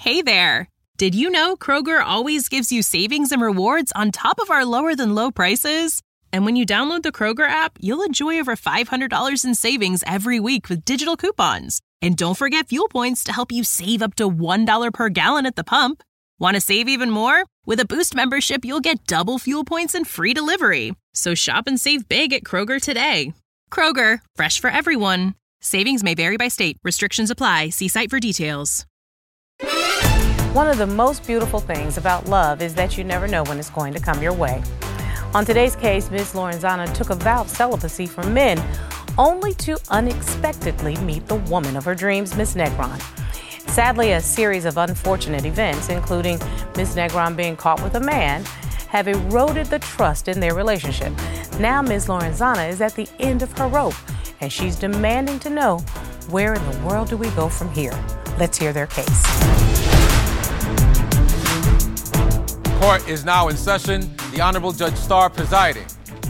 Hey there! Did you know Kroger always gives you savings and rewards on top of our lower-than-low prices? And when you download the Kroger app, you'll enjoy over $500 in savings every week with digital coupons. And don't forget fuel points to help you save up to $1 per gallon at the pump. Want to save even more? With a Boost membership, you'll get double fuel points and free delivery. So shop and save big at Kroger today. Kroger, fresh for everyone. Savings may vary by state. Restrictions apply. See site for details. One of the most beautiful things about love is that you never know when it's going to come your way. On today's case, Ms. Lorenzana took a vow of celibacy for men only to unexpectedly meet the woman of her dreams, Ms. Negron. Sadly, a series of unfortunate events, including Ms. Negron being caught with a man, have eroded the trust in their relationship. Now Ms. Lorenzana is at the end of her rope, and she's demanding to know, where in the world do we go from here? Let's hear their case. Court is now in session. The Honorable Judge Starr presiding.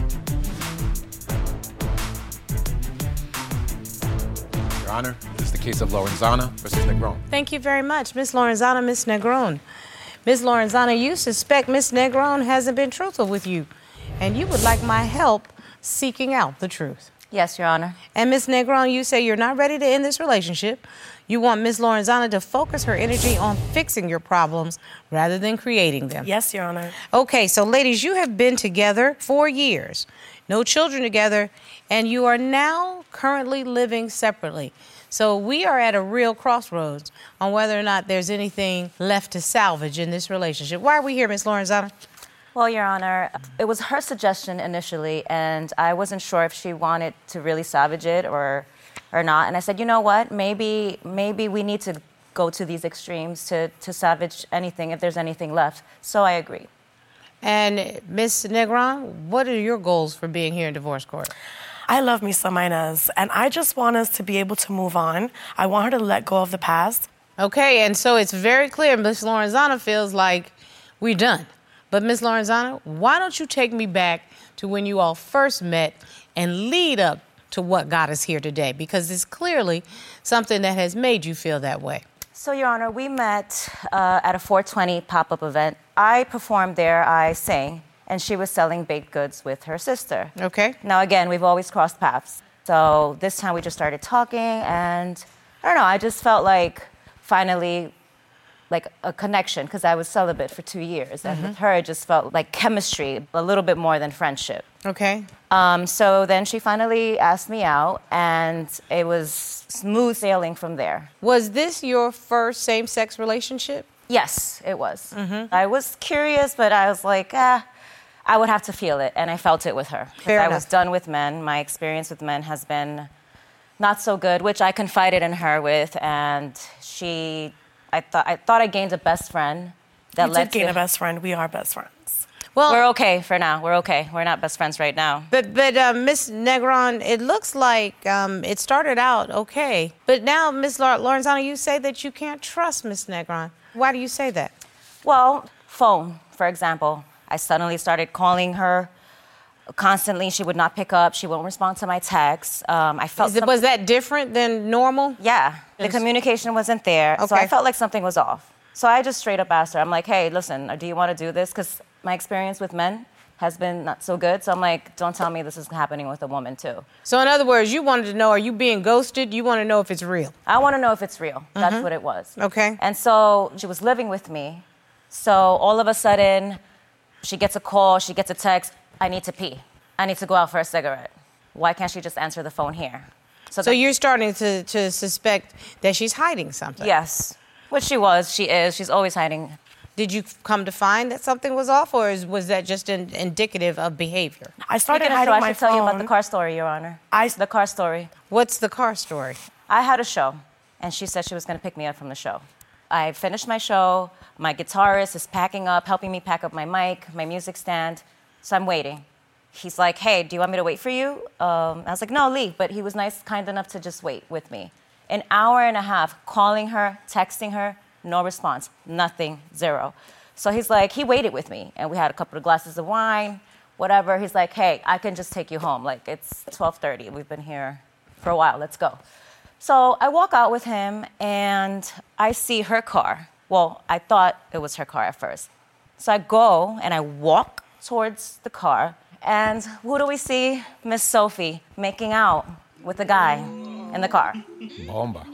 Your Honor, this is the case of Lorenzana versus Negron. Thank you very much, Ms. Lorenzana, Ms. Negron. Ms. Lorenzana, you suspect Ms. Negron hasn't been truthful with you, and you would like my help seeking out the truth. Yes, Your Honor. And Ms. Negron, you say you're not ready to end this relationship. You want Ms. Lorenzana to focus her energy on fixing your problems rather than creating them. Yes, Your Honor. Okay, so ladies, you have been together 4 years, no children together, and you are now currently living separately. So we are at a real crossroads on whether or not there's anything left to salvage in this relationship. Why are we here, Ms. Lorenzana? Well, Your Honor, it was her suggestion initially, and I wasn't sure if she wanted to really salvage it or not. And I said, you know what, maybe we need to go to these extremes to salvage anything if there's anything left. So I agree. And Ms. Negron, what are your goals for being here in divorce court? I love me some Inez, and I just want us to be able to move on. I want her to let go of the past. Okay, and so it's very clear Ms. Lorenzana feels like we're done. But Ms. Lorenzana, why don't you take me back to when you all first met and lead up to what got us here today? Because it's clearly something that has made you feel that way. So, Your Honor, we met at a 420 pop-up event. I performed there, I sang, and she was selling baked goods with her sister. Okay. Now, again, we've always crossed paths. So this time we just started talking, and I don't know, I just felt like finally like a connection because I was celibate for 2 years. And with her, it just felt like chemistry, a little bit more than friendship. Okay. So then she finally asked me out, and it was smooth sailing from there. Was this your first same-sex relationship? Yes, it was. I was curious, but I was like, I would have to feel it, and I felt it with her. Fair I enough. was done with men. My experience with men has been not so good, which I confided in her with, and I thought I gained a best friend. That You did gain a best friend. We are best friends. Well, we're okay for now. We're okay. We're not best friends right now. But Ms. Negron, it looks like it started out okay. But now, Ms. Lorenzana, you say that you can't trust Ms. Negron. Why do you say that? Well, phone, for example. I suddenly started calling her constantly. She would not pick up. She won't respond to my texts. I felt Was that different than normal? Yeah. The communication wasn't there. Okay. So I felt like something was off. So I just straight up asked her. I'm like, hey, listen, do you want to do this? Because my experience with men has been not so good. So I'm like, don't tell me this is happening with a woman too. So in other words, you wanted to know, are you being ghosted? You want to know if it's real. I want to know if it's real. That's what it was. Okay. And so she was living with me. So all of a sudden, she gets a call, she gets a text, I need to pee. I need to go out for a cigarette. Why can't she just answer the phone here? So you're starting to suspect that she's hiding something? Yes. Which she is. She's always hiding. Did you come to find that something was off, or was that just indicative of behavior? I started Speaking of hiding show, my I should tell you about phone. the car story, Your Honor. The car story. What's the car story? I had a show, and she said she was going to pick me up from the show. I finished my show. My guitarist is packing up, helping me pack up my mic, my music stand. So I'm waiting. He's like, hey, do you want me to wait for you? I was like, no, leave. But he was kind enough to just wait with me. An hour and a half, calling her, texting her, no response, nothing, zero. So he's like, he waited with me, and we had a couple of glasses of wine, whatever. He's like, hey, I can just take you home. Like, it's 12:30. We've been here for a while. Let's go. So I walk out with him, and I see her car Well, I thought it was her car at first. So I go and I walk towards the car, and who do we see? Miss Sophie making out with the guy in the car. Bomba.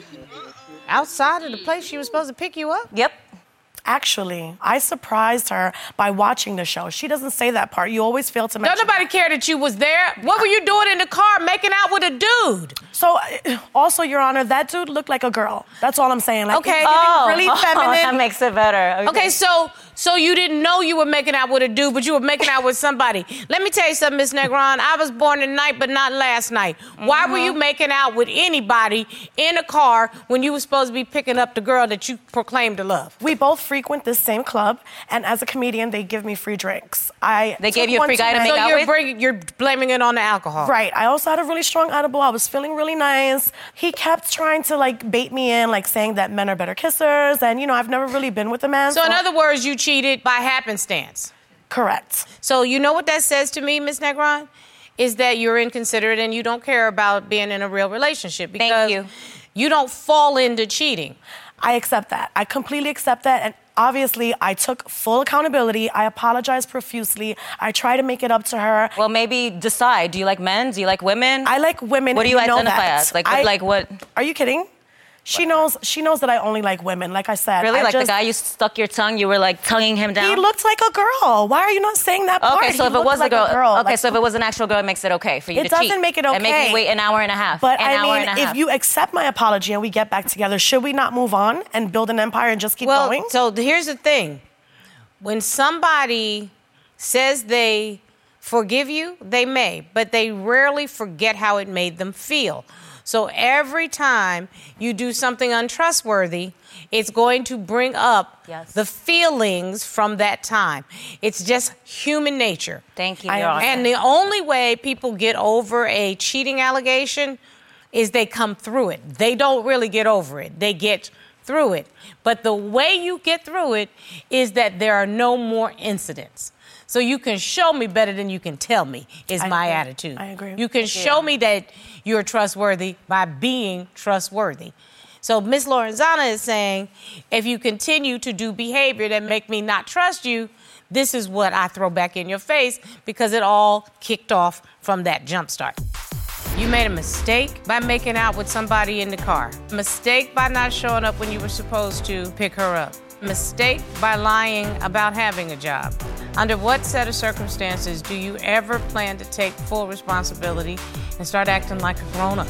Outside of the place she was supposed to pick you up? Yep. Actually, I surprised her by watching the show. She doesn't say that part. You always fail to mention. Don't nobody care that you was there. What were you doing in the car making out with a dude? So, also, Your Honor, that dude looked like a girl. That's all I'm saying. Like, Okay. Really feminine. That makes it better. Okay, so you didn't know you were making out with a dude, but you were making out with somebody. Let me tell you something, Miss Negron. I was born tonight, but not last night. Why were you making out with anybody in a car when you were supposed to be picking up the girl that you proclaimed to love? We both frequent this same club, and as a comedian, they give me free drinks. They gave you a free guy to make out with? You're blaming it on the alcohol. Right. I also had a really strong edible. I was feeling really nice. He kept trying to, bait me in, saying that men are better kissers, and, I've never really been with a man. So in other words, you cheated by happenstance. Correct. So you know what that says to me, Miss Negron? Is that you're inconsiderate and you don't care about being in a real relationship. Because Thank you. You don't fall into cheating. I accept that. I completely accept that, and obviously, I took full accountability. I apologized profusely. I try to make it up to her. Well, maybe decide. Do you like men? Do you like women? I like women. What do you identify that. as? What? Are you kidding? She knows that I only like women, like I said. Really? The guy you stuck your tongue, you were tonguing him down? He looked like a girl. Why are you not saying that part? Okay, so if it was a girl. Okay, so if it was an actual girl, it makes it okay for you to cheat. It doesn't make it okay. And make me wait an hour and a half. But if you accept my apology and we get back together, should we not move on and build an empire and just keep going? So here's the thing. When somebody says they forgive you, they may, but they rarely forget how it made them feel. So every time you do something untrustworthy, it's going to bring up the feelings from that time. It's just human nature. Thank you, Your Honor. And the only way people get over a cheating allegation is they come through it. They don't really get over it. They get through it. But the way you get through it is that there are no more incidents. So you can show me better than you can tell me is my attitude. I agree. You can show me that you're trustworthy by being trustworthy. So Ms. Lorenzana is saying, if you continue to do behavior that make me not trust you, this is what I throw back in your face because it all kicked off from that jump start. You made a mistake by making out with somebody in the car. A mistake by not showing up when you were supposed to pick her up. Mistake by lying about having a job. Under what set of circumstances do you ever plan to take full responsibility and start acting like a grown-up?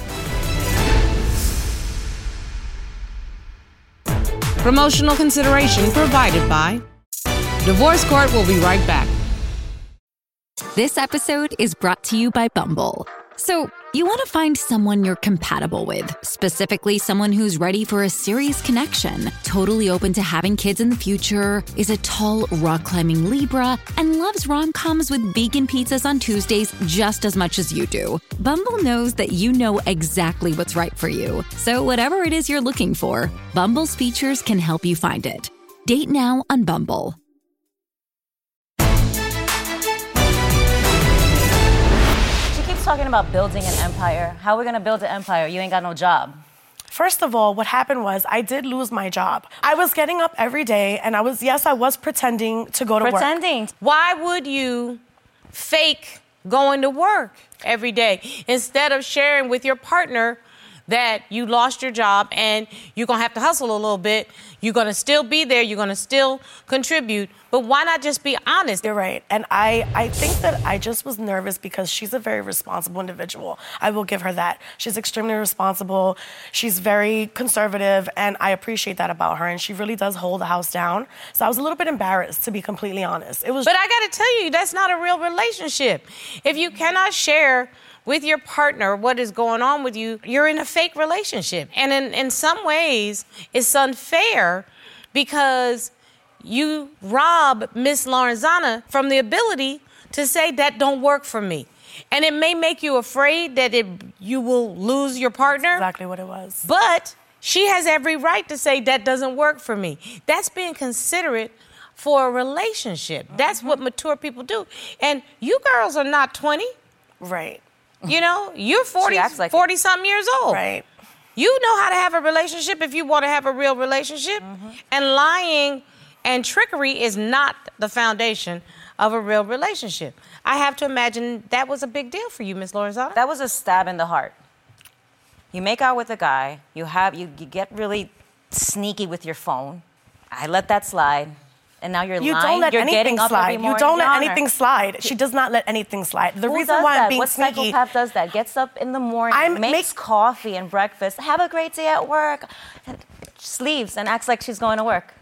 Promotional consideration provided by Divorce Court. Will be right back. This episode is brought to you by Bumble. So, you want to find someone you're compatible with, specifically someone who's ready for a serious connection, totally open to having kids in the future, is a tall, rock-climbing Libra, and loves rom-coms with vegan pizzas on Tuesdays just as much as you do. Bumble knows that you know exactly what's right for you. So whatever it is you're looking for, Bumble's features can help you find it. Date now on Bumble. Talking about building an empire. How are we gonna build an empire? You ain't got no job. First of all, what happened was I did lose my job. I was getting up every day and I was pretending to go to work. Pretending? Why would you fake going to work every day instead of sharing with your partner that you lost your job and you're gonna have to hustle a little bit? You're gonna still be there, you're gonna still contribute, but why not just be honest? You're right. And I think that I just was nervous because she's a very responsible individual. I will give her that. She's extremely responsible. She's very conservative, and I appreciate that about her. And she really does hold the house down. So I was a little bit embarrassed, to be completely honest. But I gotta tell you, that's not a real relationship. If you cannot share with your partner what is going on with you, you're in a fake relationship. And in some ways, it's unfair because you rob Miss Lorenzana from the ability to say that don't work for me. And it may make you afraid that you will lose your partner. That's exactly what it was. But she has every right to say that doesn't work for me. That's being considerate for a relationship. That's what mature people do. And you girls are not 20. Right. You know, you're 40-something years old. Right. You know how to have a relationship if you want to have a real relationship. And lying and trickery is not the foundation of a real relationship. I have to imagine that was a big deal for you, Miss Lorenzana. That was a stab in the heart. You make out with a guy, you get really sneaky with your phone. I let that slide. And now you're You lying. don't let You're anything getting up slide. every morning. You don't let Your Honor. anything slide. She does not let anything slide. The Who reason does why that? I'm being What sneaky. psychopath does that? Gets up in the morning, makes coffee and breakfast, have a great day at work, and just leaves and acts like she's going to work.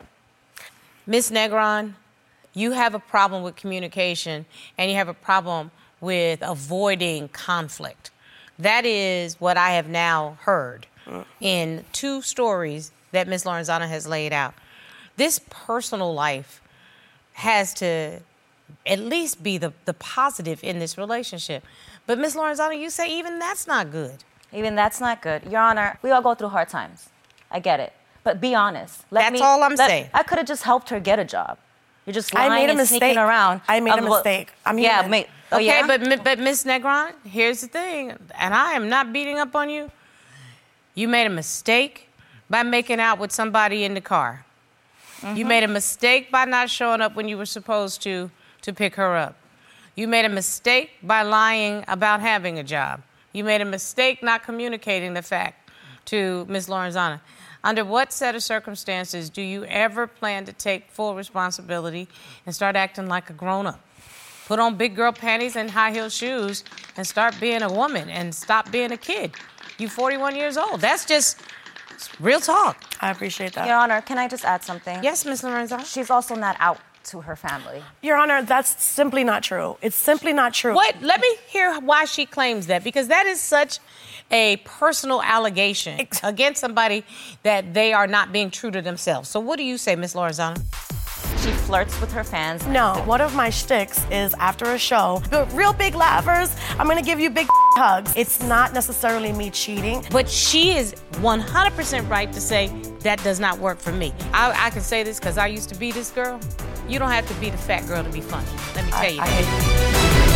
Miss Negron, you have a problem with communication and you have a problem with avoiding conflict. That is what I have now heard in 2 stories that Miss Lorenzana has laid out. This personal life has to at least be the positive in this relationship. But Miss Lorenzana, you say even that's not good. Even that's not good. Your Honor, we all go through hard times. I get it. But be honest. That's all I'm saying. I could have just helped her get a job. You're just I lying made a and mistake. sneaking around. I made a mistake. I'm yeah, human. oh, yeah? But Miss Negron, here's the thing, and I am not beating up on you. You made a mistake by making out with somebody in the car. You made a mistake by not showing up when you were supposed to pick her up. You made a mistake by lying about having a job. You made a mistake not communicating the fact to Ms. Lorenzana. Under what set of circumstances do you ever plan to take full responsibility and start acting like a grown-up? Put on big girl panties and high-heel shoes and start being a woman and stop being a kid. You're 41 years old. That's just real talk. I appreciate that. Your Honor, can I just add something? Yes, Ms. Lorenzana. She's also not out to her family. Your Honor, that's simply not true. It's simply not true. What? Let me hear why she claims that, because that is such a personal allegation against somebody that they are not being true to themselves. So what do you say, Ms. Lorenzana? She flirts with her fans. No, one of my shticks is after a show, the real big laughers, I'm gonna give you big hugs. It's not necessarily me cheating. But she is 100% right to say that does not work for me. I can say this because I used to be this girl. You don't have to be the fat girl to be funny. Let me tell you. I hate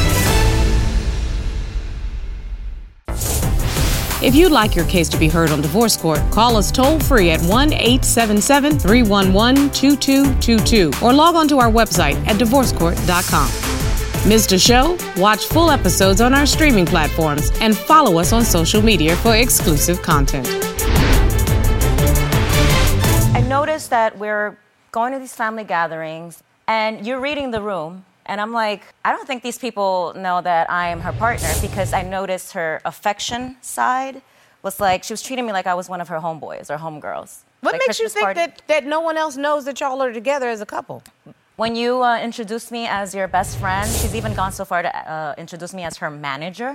If you'd like your case to be heard on divorce court, call us toll-free at 1-877-311-2222 or log on to our website at divorcecourt.com. Missed a show? Watch full episodes on our streaming platforms and follow us on social media for exclusive content. I noticed that we're going to these family gatherings and you're reading the room. And I'm like, I don't think these people know that I am her partner, because I noticed her affection side was like, she was treating me like I was one of her homeboys or homegirls. What Like makes you Christmas think party. that no one else knows that y'all are together as a couple? When you introduced me as your best friend, she's even gone so far to introduce me as her manager.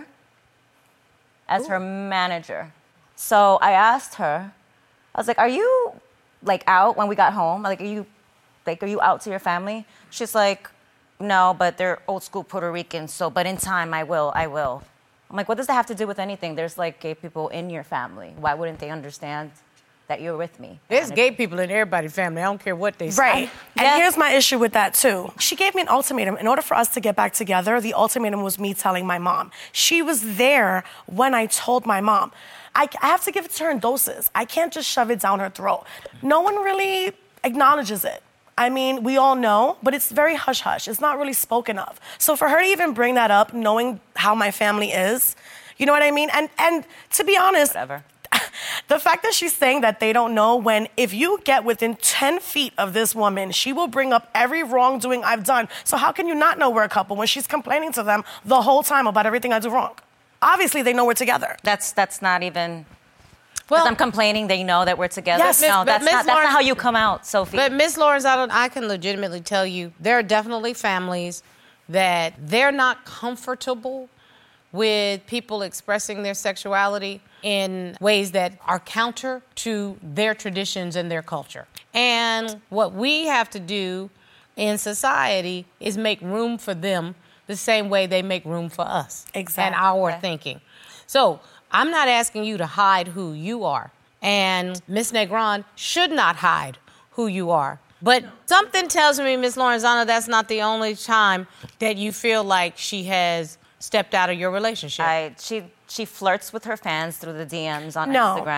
Her manager. So I asked her, I was like, are you like out when we got home? Are you out to your family? She's like, no, but they're old school Puerto Ricans, but in time I will. I'm like, what does that have to do with anything? There's like gay people in your family. Why wouldn't they understand that you're with me? There's gay people in everybody's family. I don't care what they say. Right. And Yeah. here's my issue with that, too. She gave me an ultimatum. In order for us to get back together, the ultimatum was me telling my mom. She was there when I told my mom. I have to give it to her in doses. I can't just shove it down her throat. No one really acknowledges it. I mean, we all know, but it's very hush-hush. It's not really spoken of. So for her to even bring that up, knowing how my family is, you know what I mean? And to be honest, Whatever. the fact that she's saying that they don't know, when if you get within 10 feet of this woman, she will bring up every wrongdoing I've done. So how can you not know we're a couple when she's complaining to them the whole time about everything I do wrong? Obviously, they know we're together. That's not even... Well, I'm complaining, they know that we're together. Yes, no, but that's Miss not how you come out, Sophie. But Miss Lawrence, I can legitimately tell you, there are definitely families that they're not comfortable with people expressing their sexuality in ways that are counter to their traditions and their culture. And what we have to do in society is make room for them the same way they make room for us. Exactly. And our thinking. So I'm not asking you to hide who you are. And Miss Negron should not hide who you are. But something tells me, Miss Lorenzana, that's not the only time that you feel like she has stepped out of your relationship. She flirts with her fans through the DMs on No. Instagram.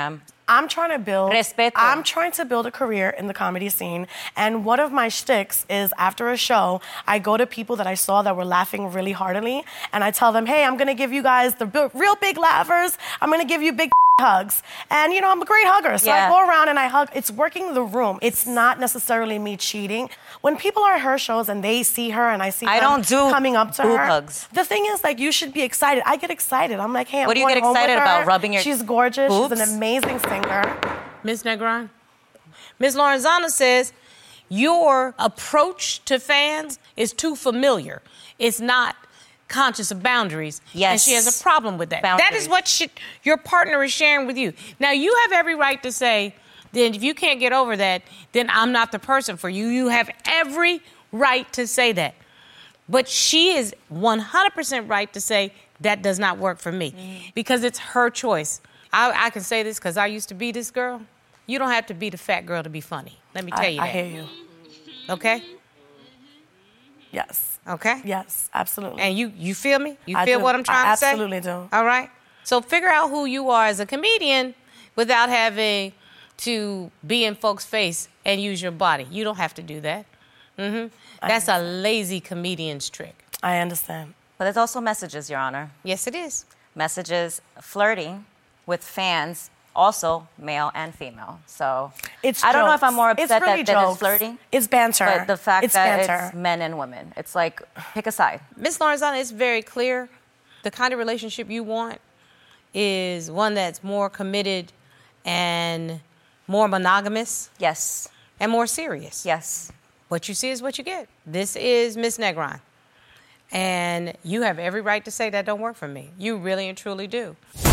I'm trying to build. Respeto. I'm trying to build a career in the comedy scene, and one of my shticks is after a show, I go to people that I saw that were laughing really heartily, and I tell them, hey, I'm gonna give you guys the real big laughers. I'm gonna give you big hugs. And, you know, I'm a great hugger, so I go around and I hug. It's working the room. It's not necessarily me cheating. When people are at her shows and they see her and I see them coming up to her, hugs. The thing is, like, you should be excited. I get excited. I'm like, hey, I'm what do you going get home excited with her. about? Rubbing your She's gorgeous. boobs? She's an amazing singer. Ms. Negron, Ms. Lorenzana says your approach to fans is too familiar. It's not conscious of boundaries. Yes. And she has a problem with that. Boundaries. That is what your partner is sharing with you. Now, you have every right to say, then if you can't get over that, then I'm not the person for you. You have every right to say that. But she is 100% right to say, that does not work for me. Because it's her choice. I can say this because I used to be this girl. You don't have to be the fat girl to be funny. Let me tell you that. I hear you. Okay? Yes. Okay? Yes, absolutely. And you feel me? You I feel do. what I'm trying I to say? absolutely do. All right? So figure out who you are as a comedian without having to be in folks' face and use your body. You don't have to do that. That's a lazy comedian's trick. I understand. But there's also messages, Your Honor. Yes, it is. Messages, flirting with fans, also male and female. So I don't know if I'm more upset really that it's flirting. It's banter. But the fact it's that banter. it's men and women. It's like, pick a side. Ms. Lorenzana, it's very clear. The kind of relationship you want is one that's more committed and more monogamous. Yes. And more serious. Yes. What you see is what you get. This is Miss Negron. And you have every right to say that don't work for me. You really and truly do.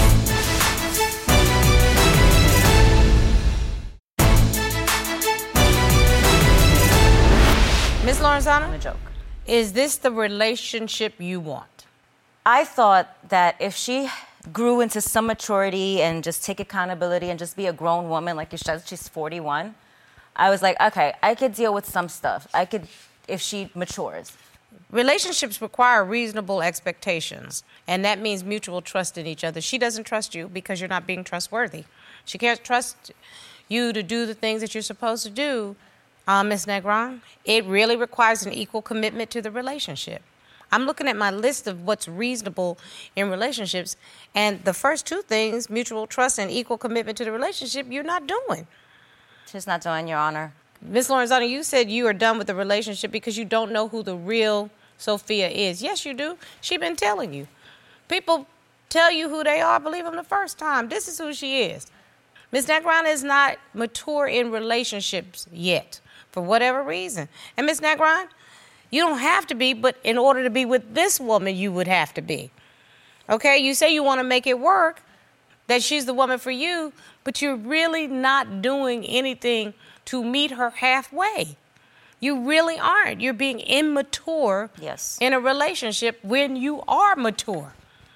Ms. Lorenzana, A joke. is this the relationship you want? I thought that if she grew into some maturity and just take accountability and just be a grown woman, like you said, she's 41, I was like, okay, I could deal with some stuff. I could, if she matures. Relationships require reasonable expectations, and that means mutual trust in each other. She doesn't trust you because you're not being trustworthy. She can't trust you to do the things that you're supposed to do, Ms. Negron. It really requires an equal commitment to the relationship. I'm looking at my list of what's reasonable in relationships, and the first two things, mutual trust and equal commitment to the relationship, you're not doing. She's not doing, Your Honor. Ms. Lorenzana, you said you are done with the relationship because you don't know who the real Sophia is. Yes, you do. She's been telling you. People tell you who they are, believe them the first time. This is who she is. Ms. Negron is not mature in relationships yet, for whatever reason. And Ms. Negron, you don't have to be, but in order to be with this woman, you would have to be. Okay? You say you want to make it work, that she's the woman for you, but you're really not doing anything to meet her halfway. You really aren't. You're being immature in a relationship when you are mature.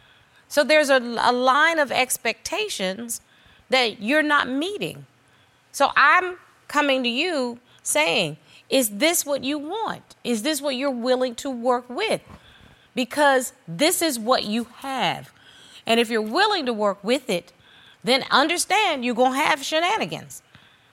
So there's a line of expectations that you're not meeting. So I'm coming to you saying, is this what you want? Is this what you're willing to work with? Because this is what you have. And if you're willing to work with it, then understand you're going to have shenanigans.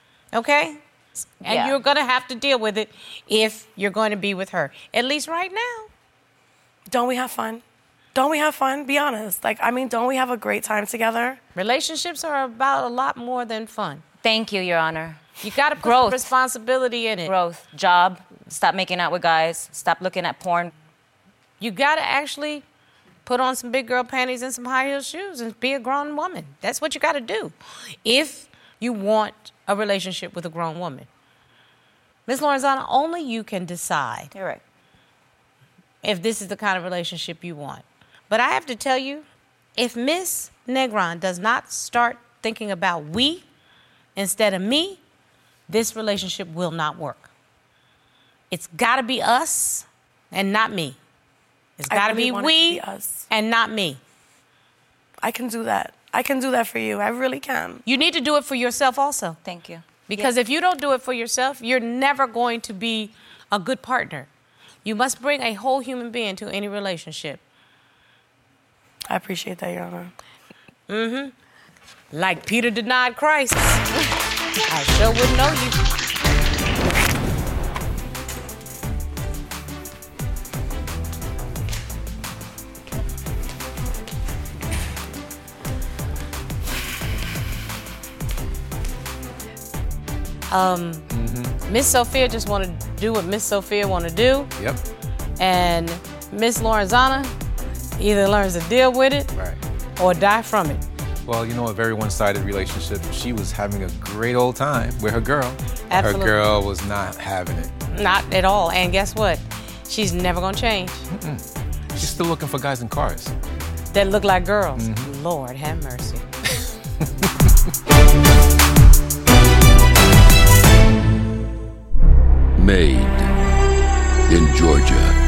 Okay? And you're going to have to deal with it if you're going to be with her. At least right now. Don't we have fun? Don't we have fun? Be honest. Like, I mean, don't we have a great time together? Relationships are about a lot more than fun. Thank you, Your Honor. You got to put some responsibility in it. Growth. Job. Stop making out with guys. Stop looking at porn. You got to actually put on some big girl panties and some high heel shoes and be a grown woman. That's what you got to do if you want a relationship with a grown woman. Ms. Lorenzana, only you can decide. You're right. If this is the kind of relationship you want. But I have to tell you, if Miss Negron does not start thinking about we instead of me, this relationship will not work. It's got to be us and not me. It's got to be we and not me. I can do that. I can do that for you. I really can. You need to do it for yourself also. Thank you. Because if you don't do it for yourself, you're never going to be a good partner. You must bring a whole human being to any relationship. I appreciate that, Your Honor. Like Peter denied Christ. I sure wouldn't know you. Miss Sophia just want to do what Miss Sophia want to do. Yep. And Miss Lorenzana either learns to deal with it or die from it. Well, you know, a very one-sided relationship. She was having a great old time with her girl. Absolutely. Her girl was not having it. Not at all. And guess what? She's never gonna change. She's still looking for guys in cars that look like girls. Lord have mercy. Made in Georgia.